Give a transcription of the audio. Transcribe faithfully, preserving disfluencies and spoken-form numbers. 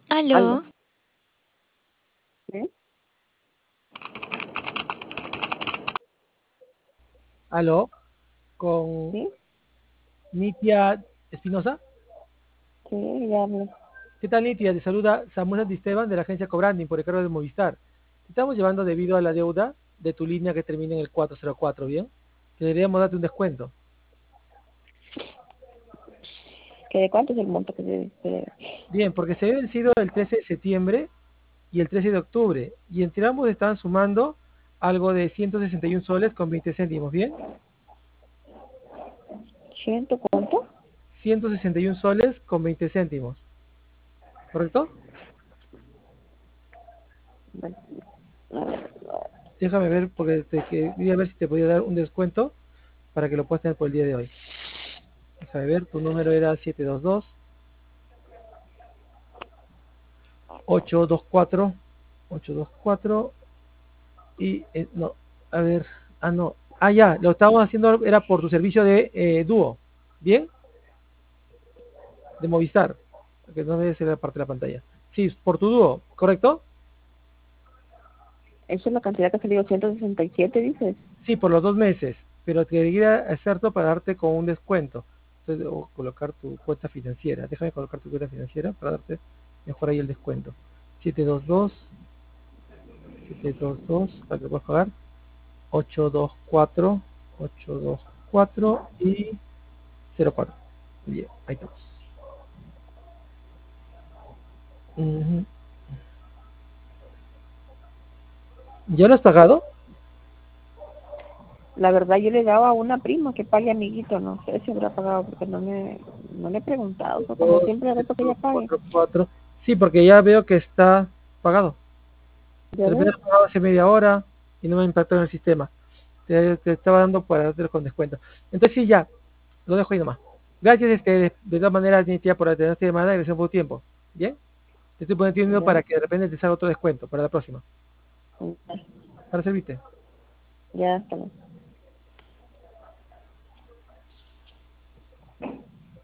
Aló, Aló, ¿sí? Aló, con ¿Sí? Nitia Espinosa. Sí, ya hablo. ¿Qué tal, Nitia? Te saluda Samuel Santisteban de la agencia Cobranding por el cargo de Movistar. Te estamos llevando debido a la deuda de tu línea que termina en el cuatro cero cuatro, ¿bien? Que deberíamos darte un descuento. ¿Qué de cuánto es el monto que se se debe? Bien, porque se había vencido el trece de septiembre y el trece de octubre, y entre ambos están sumando algo de ciento sesenta y uno soles con veinte céntimos, ¿bien? ¿Ciento cuánto? ciento sesenta y uno soles con veinte céntimos, ¿correcto? Bueno, a ver, Déjame ver, porque te quería ver si te podía dar un descuento para que lo puedas tener por el día de hoy. Déjame ver, tu número era siete dos dos, ocho dos cuatro, ocho dos cuatro y eh, no, a ver, ah no, ah ya, lo estábamos haciendo, era por tu servicio de eh, dúo, ¿bien? De Movistar, que no debe ser la parte de la pantalla. Sí, por tu dúo, ¿correcto? esa es la cantidad que ha salido, ciento sesenta y siete, dices. Sí, por los dos meses, pero quería hacerlo para darte con un descuento. Entonces, debo colocar tu cuenta financiera. Déjame colocar tu cuenta financiera para darte mejor ahí el descuento. siete dos dos, siete dos dos, para que puedas pagar. ocho dos cuatro, ocho dos cuatro y cero cuatro. Bien, ahí estamos. Ujú. ¿Ya lo has pagado? La verdad, yo le daba a una prima que pague amiguito, no sé si habrá pagado porque no me, no le he preguntado, pero como dos, siempre le reto que ella dos, pague. cuatro, cuatro. Sí, porque ya veo que está pagado. ¿Ya Te lo ves? había pagado hace media hora y no me impactó en el sistema. Te, te estaba dando para darte con descuento. Entonces sí, ya, lo dejo ahí nomás. Gracias, este, de, de todas maneras, Nitia, por atender esta llamada y gracias por tu tiempo. Bien, te estoy poniendo Ya, para que de repente te salga otro descuento para la próxima. ya, Para servirte. ya, hasta luego.